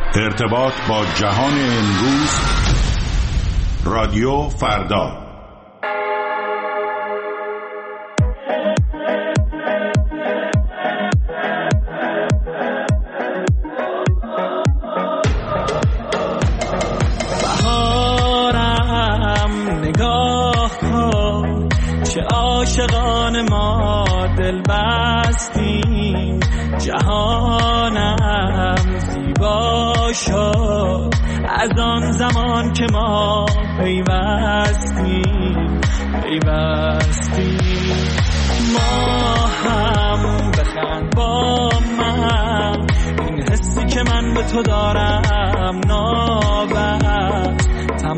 ارتباط با جهان امروز، رادیو فردا. بهارم نگاه کن، چه عاشقان ما دل بستیم، جهانم زیبا شد از آن زمان که ما پیوستیم. ما هم بخند با من، این حسی که من به تو دارم نابست،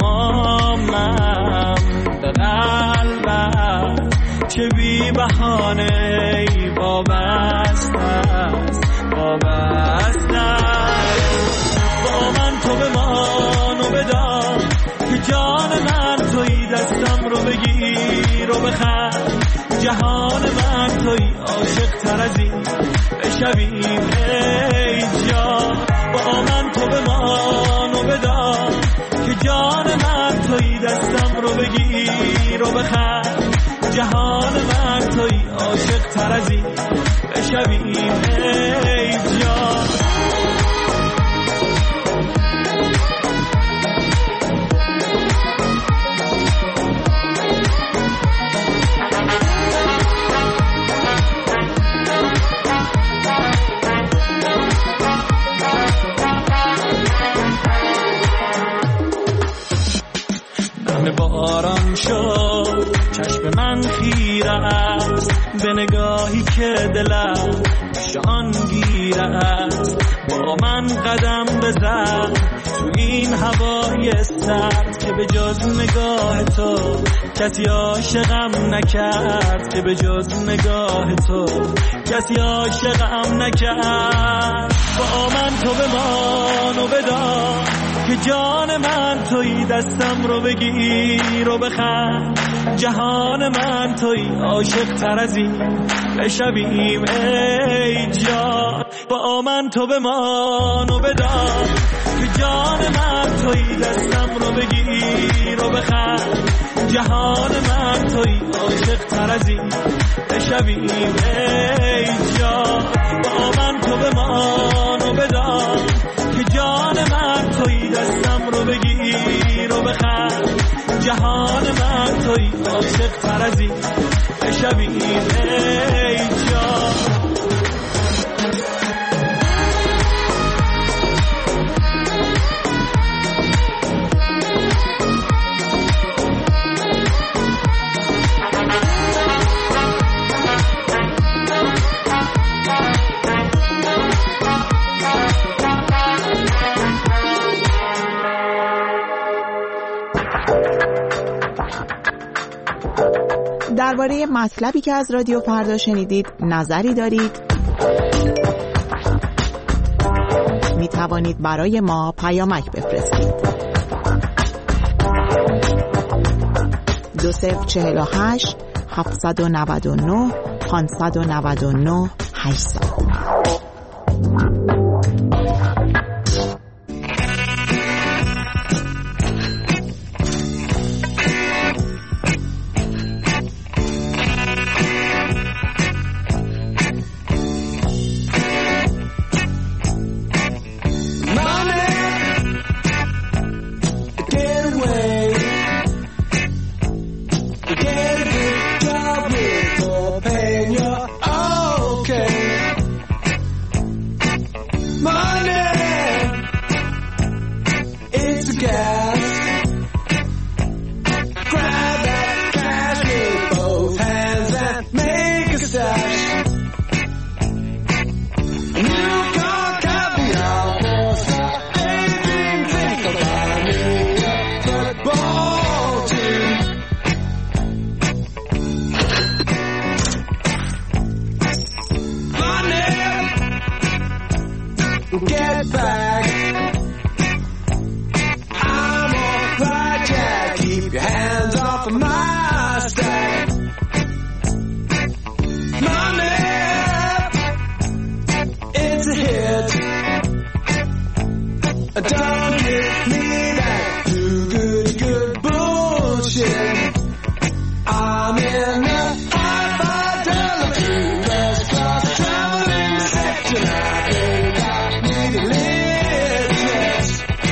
تمامم به قلبت چه بی بهانه وابسته است. با من تو بمان و بدار که جان من تویی، دستم رو بگیر و بخند، جهان من تویی، عاشق تر از این بشویم ای جان. با من تو بمان و بدار که جان من تویی، دستم رو بگیر و بخند، جهان من تویی، عاشق تر از این بشویم ای جان. باران شد چشم من خیره است، به نگاهی که دلم شانگیره است. با من قدم بزن تو این هوای سرد، که به جز نگاه تو کسی عاشقم نکرد، که به جز نگاه تو کسی عاشقم نکرد. با من تو بمان و بدار که جان من تویی، دستم رو بگیر و بخند، جهان من تویی، عاشق تر از این بشویم ای جان. با من تو بمان و بدار که جان من تویی، دستم رو بگیر و بخند، جهان من تویی، عاشق تر از این بشویم ای جان. با من تو بمان و بدار که جان من تویی، دستم رو بگیر و بخند، جهان من تویی، عاشق تر از این بشویم ای جان. درباره مطلبی که از رادیو فردا شنیدید نظری دارید؟ می توانید برای ما پیامک بفرستید. 2048 799 599 800. Get back. I'm on project. Keep your hands off of my stack. Mommy, it's a hit. Don't give me that too good bullshit. I'm in the $5 first class traveling section. I ain't got me to live yet.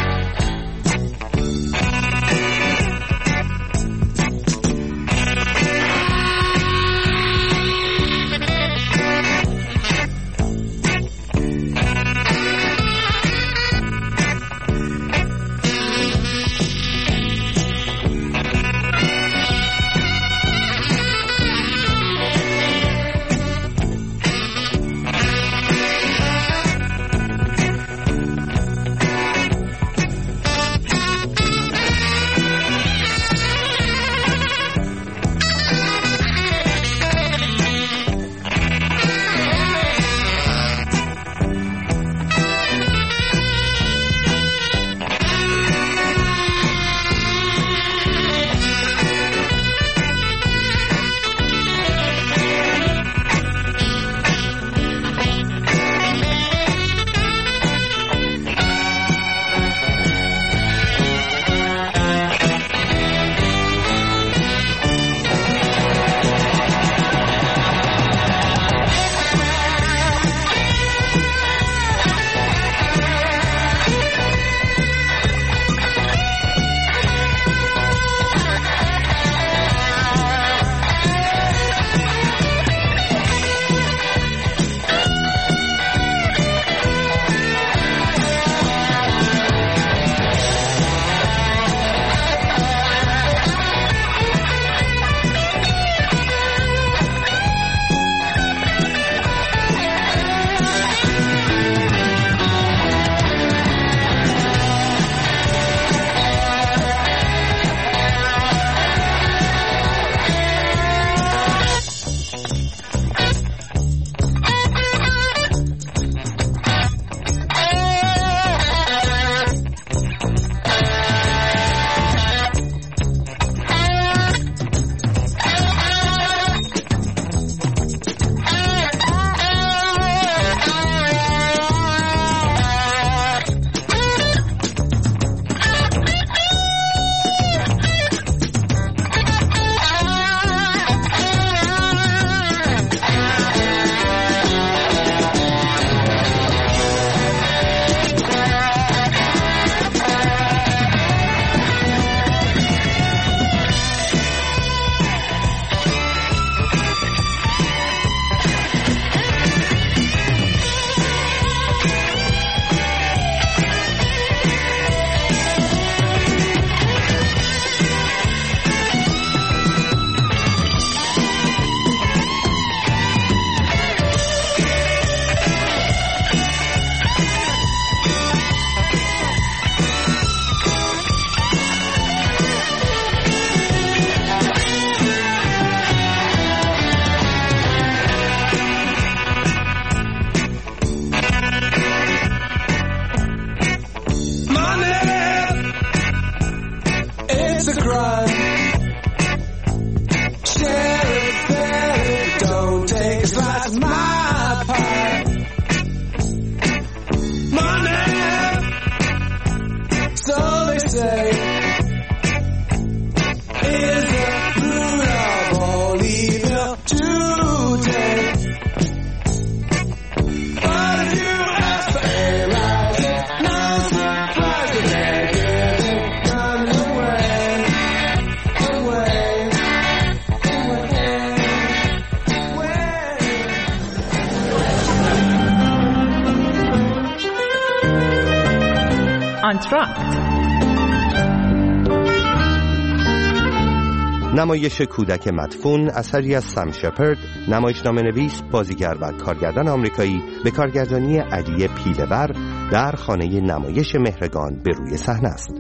نمایش کودک مدفون اثری از سم شپرد، نمایشنامه‌نویس، بازیگر و کارگردان آمریکایی به کارگردانی علی پیله‌ور در خانه نمایش مهرگان به روی صحنه است.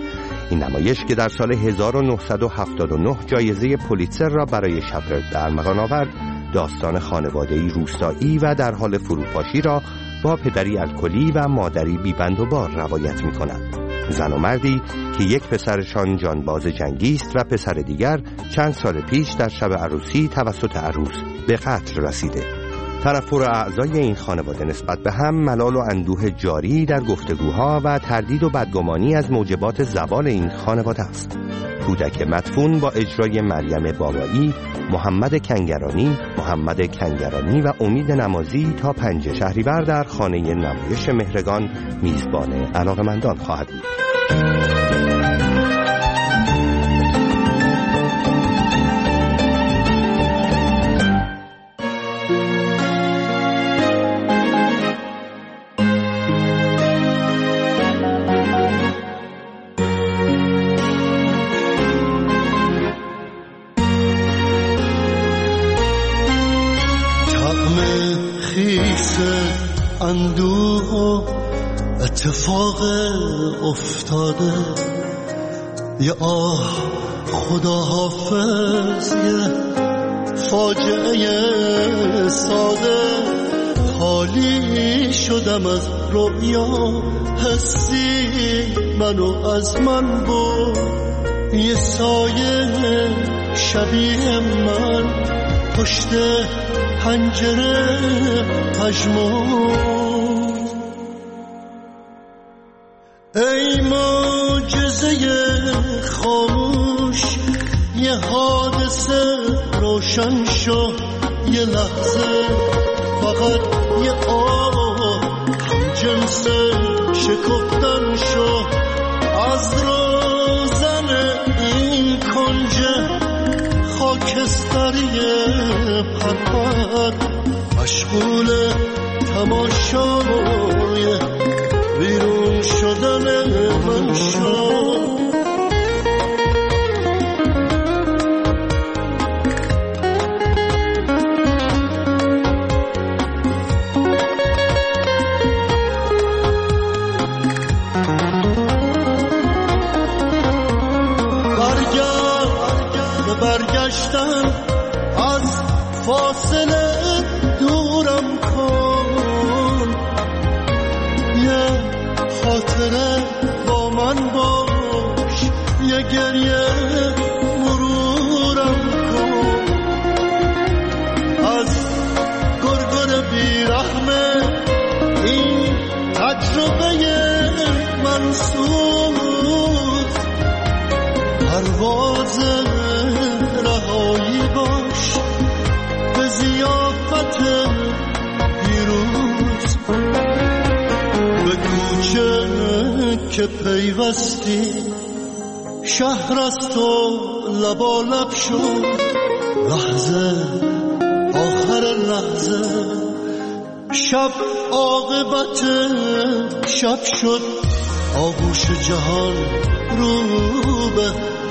این نمایش که در سال 1979 جایزه پولیتزر را برای شپرد در ارمغان آورد، داستان خانواده‌ای روستایی و در حال فروپاشی را با پدری الکلی و مادری بی‌بند و بار روایت می‌کند. زن و مردی که یک پسرشان جانباز جنگی است و پسر دیگر چند سال پیش در شب عروسی توسط عروس به قتل رسیده. تنفر اعضای این خانواده نسبت به هم، ملال و اندوه جاری در گفتگوها و تردید و بدگمانی از موجبات زوال این خانواده است. کودک مدفون با اجرای مریم بابایی، محمد کنگرانی و امید نمازی تا 5 شهریور در خانه نمایش مهرگان میزبان علاقه‌مندان خواهد بود. اندوه و اتفاق افتاده، یه آه خدا حافظ، یه فاجعه ساده. خالی شدم از رویا، حسی منو از من برد. یه سایه شبیه من پشت پنجره پژمرد. ای معجزه خاموش، یه حادثه روشن شو. یه لحظه فقط یه آه هم جنس شکفتن شو. از روزن این کنج خاکستری پرپر، مشغول تماشای بیرون شدن من شو. برگشتن از فاصله دورم کن، یه خاطره با من باش، یه گریه مرورم کن. از گرگر بیرحمه این تجربه منسوز، پرواز رهایی باش به ضیافت پیروز. به کوچه که پیوستی شهر از تو لبالب شد. لحظه آخر لحظه شب عاقبت شب شد. آغوش جهان رو به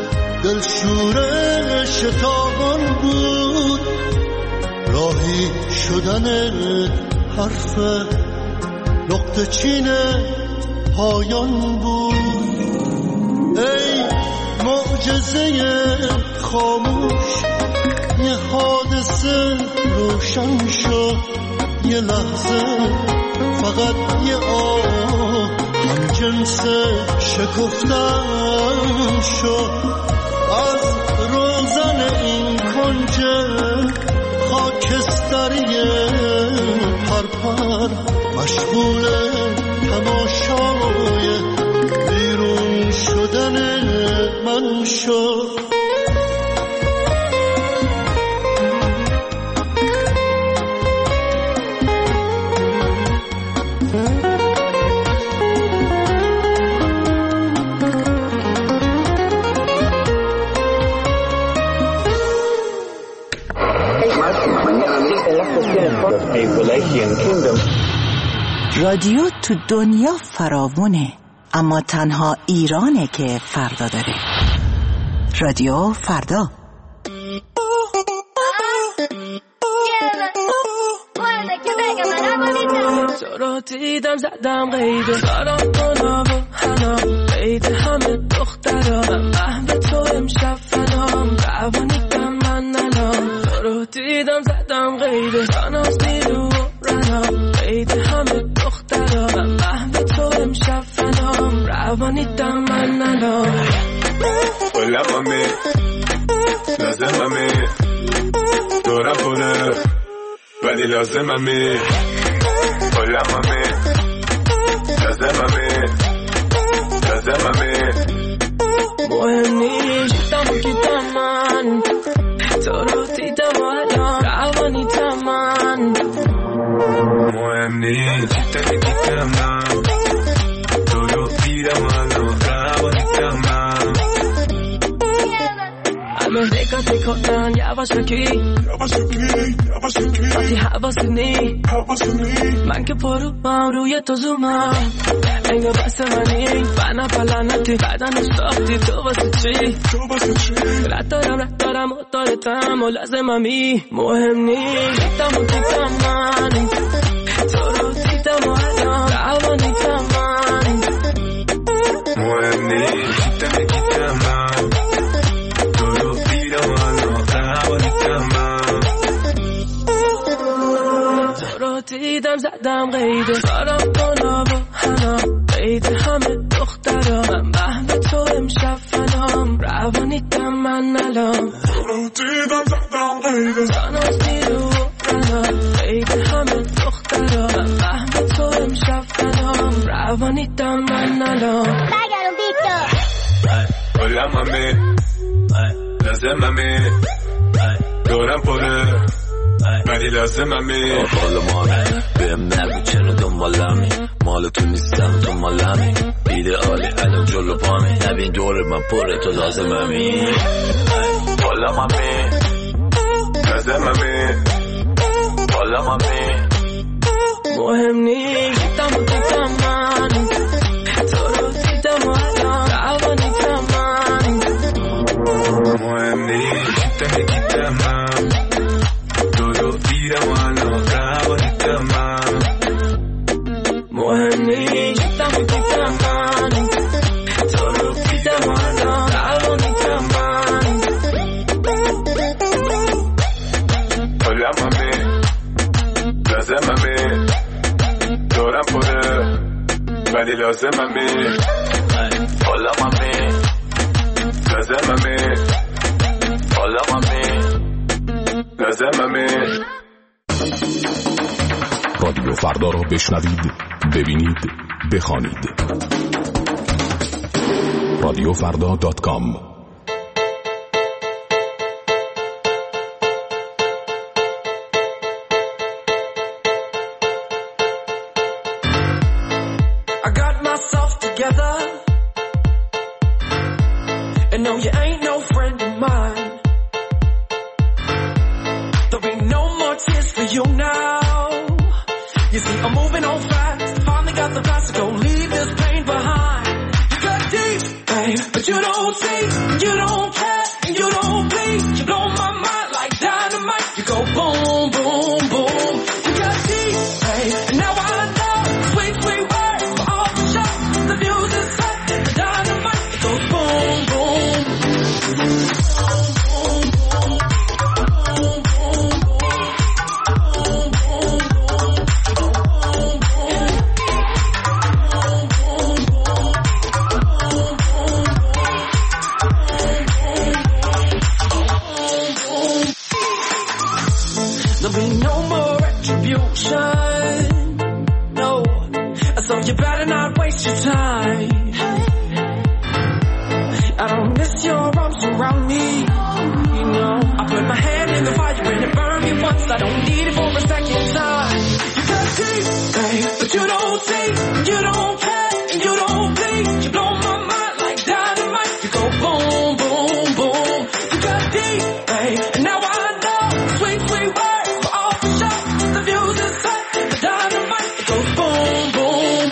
دلشور شتابان بود. راهی شدن حرف نقطه چین پایان بود. ای معجزه خاموش، یه حادثه روشن شد. یه لحظه فقط یه آه هم جنس شکفتن شد. از روزن این کنج خاکستری پرپر، مشغول تماشای بیرون شدن من شد. رادیو تو دنیا فراوونه، اما تنها ایرانه که فردا داره. رادیو فردا. تو رو دیدم زدم غیبه سارا کنم و هنام قید همه دخترا. من به تو امشب فنام روانیدم من نلام. تو رو دیدم زدم غیبه ساناز نیرو رنام قید همه دخترا. من به تو امشب فنام روانیدم من نلام. Hola mami, no sé mami, dura pone, ولی لازممه کلممه لازممه مهم نیست دیدم من تو رو دیدم الان روانیتم من مهم نیست دیدم من تو رو دیدم الان روانیتم من همه نگاه میکنن یواشکی وقتی حواسونی من که پروم روی تو زومم انگار بس منی بنا پلنتی بدن ساختی تو واسه چی رد دارم و دارتم و لازممی مهم نیست دیدم من تو رو دیدم و الان روانیتم من مهم نیست دیدم من تو رو دیدم الان روانیتم من تو رو دیدم زدم قیده سارم کنا و حنا قید همه دخترا من به تو امشب فنام روانیتم من الان تو رو دیدم زدم قیده ساناز نیرو رنا قید همه دخترا من به تو امشب فنام روانیتم من الان کلممه لازممه دورم پره ولی لازممه حال مانه بهم نگو چرا دنبالمی مال تو نیستم تو مالمی ایدئالی الان جلو پامی نبین دور من پره تو لازممی کلممه لازممه کلممه مهم نیست دیدم من تو رو دیدم و الان روانیتم من مهم نیست دیدم من تو رو دیدم الان روانیتم من مهم نیست دیدم من تو رو دیدم و الان روانیتم من کلممه لازممه دورم پره ولی لازممه کلممه لازممه کلممه لازممه رادیو فردا را بشنوید، ببینید، بخوانید. رادیوفردا.com I got myself together, and no, you ain't no friend of mine. There'll be no more tears for you now. You see, I'm moving on fast, finally got the past to go, leave this pain behind. You got deep, babe, but you don't see, you don't care, and you don't bleed. You blow my mind like dynamite. You go boom, boom, boom. You got deep, babe, and now I know, sweet, sweet words for all the shots. The music's set, the dynamite. It goes boom, boom. There'll be no more retribution, no, so you better not waste your time. I don't miss your arms around me, you know. I put my hand in the fire and it burned me once. I don't need it for a second time. You got deep, babe, but you don't see, you don't care, and you don't bleed. You blow my mind like dynamite. You go boom, boom, boom. You got deep, babe, and now I know, sweet, sweet words for all the shots. The views is set, the dynamite. It goes boom, boom.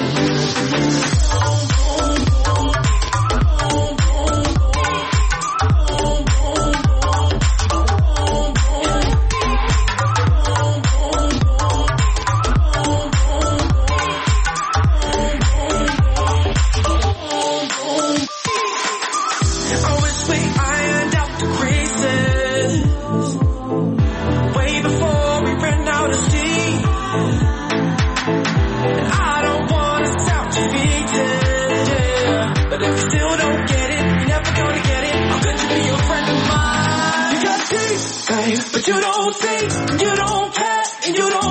I wish we ironed out the creases way before we ran out of steam. And I don't wanna sound defeated, yeah. But if you still don't get it, you're never gonna get it. How could you be a friend of mine? You got deep, babe, but you don't see, you don't care, and you don't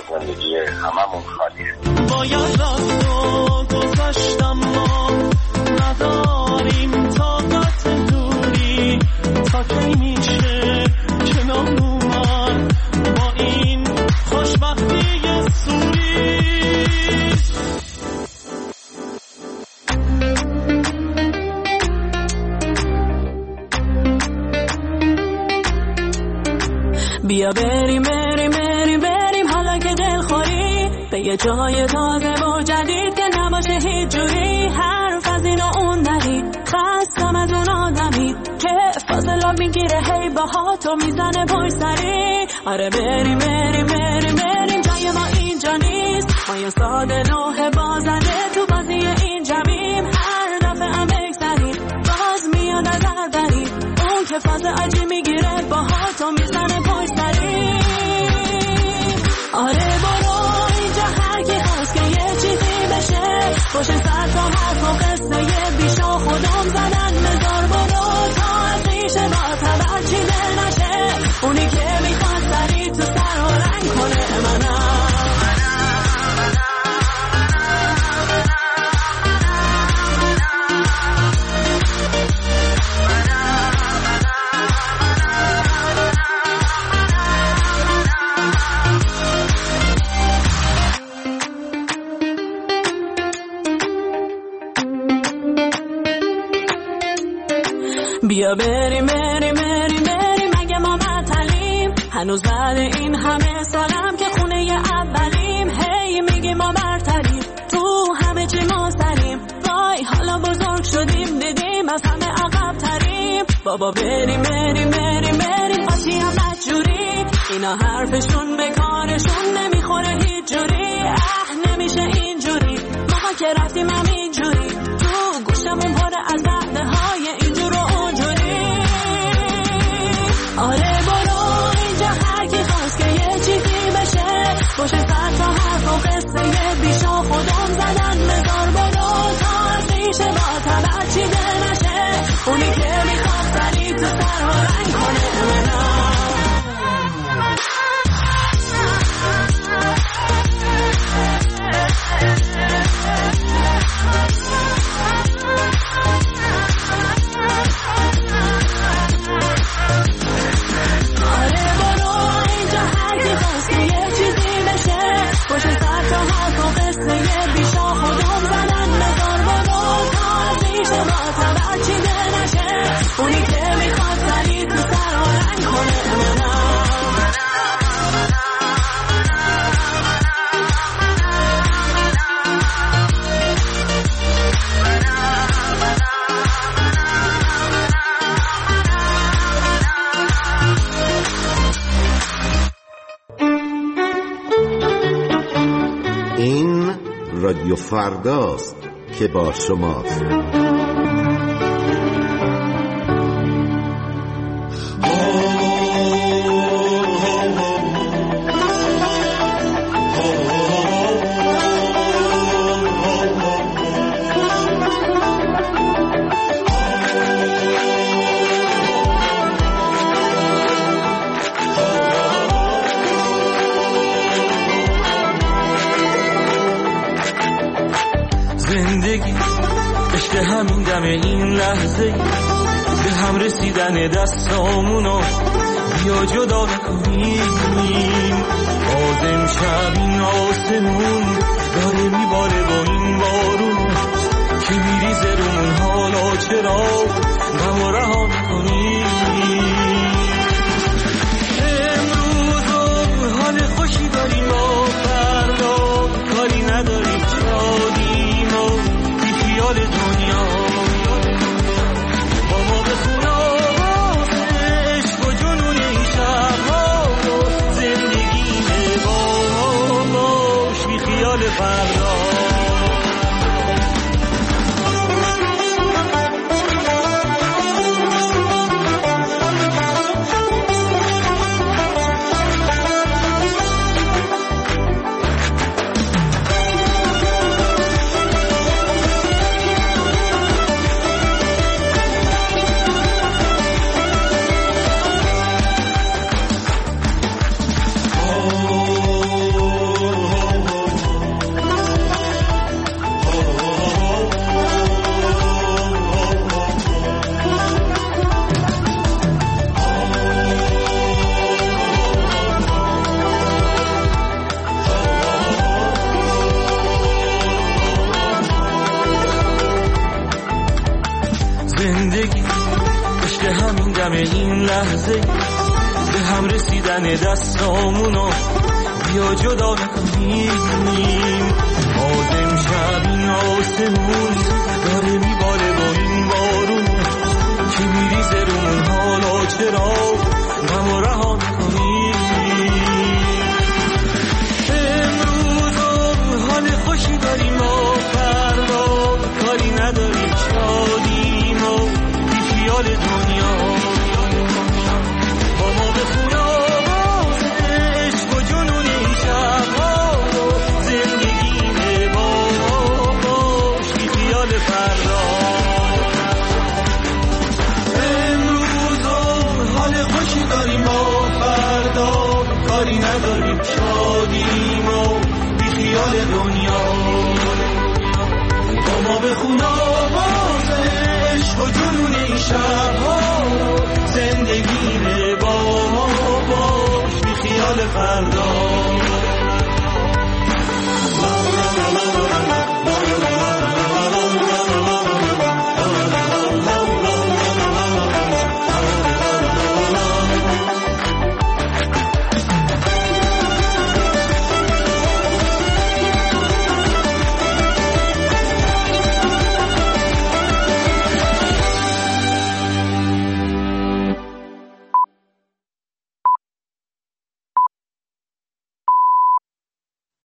زندگی هممون خالیه. باید رفت و گذاشتم ما نداریم طاقت دوری تا کی میشه کنار اومد با این خوشبختی سوری. بیا بریم بریم بریم بریم حالا که دلخوری به یه جای تازه و جدید که نباشه هیچ جوری حرف از این و اون داری خستم از اون آدمی که فاصله میگیره هی باهاتو میزنه پشت سری. آره بریم بریم بریم بریم جای ما اینجا نیست ما یه ساده نوه بازنده تو بازی این جمعیم هر دفعه هم بگذریم باز میاد از هر دری اون که فاز عجی میگیره باهاتو میزنه پشت سری. آره برو اینجا هر کی هست که یه چیزی بشه باشه سر تا حرف و قصه یه بیشا خودم زدن مزار برو تا از ریشه با تبر چیده نشه اونی که میخواد سری تو سر و رنگ کنه منم. بیا بریم بریم بریم بریم اگه ما معطلیم هنوز بعد این همه سالم که خونه ی اولیم هی میگیم ما برتریم تو همه چی ما سریم وای حالا بزرگ شدیم دیدیم از همه عقب تریم بابا بریم بریم بریم بریم قاطی هم بدجوری اینا حرفشون به کارشون نمیخوره هیچ جوری نمیشه اینجوری ما که رفتیم هم اینجوری تو گوشمون پره از وعده های اینجور و اونجوری. آره برو اینجا هر کی خواست که یه چیزی بشه باشه سر تا حرف و قصه یه بیشا خودم زدن مزار برو تا از ریشه با تبر چیده نشه اونی که میخواد سری تو سر و رنگ کنه منم. این رادیو فرداست که با شماست. زندگی عشق همین دم این لحظه به هم رسیدن دستامونو بیا جدا نکنیم باز امشب این آسمون داره میباره با این بارون که میریزه رومون حالا چرا غم رها میکنیم امروز حال خوشی داریم با فردا کاری نداریم شادیم و بی خیال دنیا با ما بخون آواز عشق و جنون این شبها زندگی با باش بی خیال فردا لحظه به هم رسیدن دستامونو بیا جدا نکنیم. آدم شب این آسمون داره میباره با این بارون که میریزه رومون، حالا چرا غمو رها نکنیم. امروز حال خوشی داریم و فردا کاری نداریم، شادیم و بی خیال دنیا با ما بخون آواز عشق و جنون این شبها و زندگی با باش بی خیال فردا. امروز حال خوشی داریم و فردا کاری نداریم، شادیم و بی خیال دنیا با ما بخون آواز عشق و جنون این شبها زندگی با ما باش بی خیال فردا.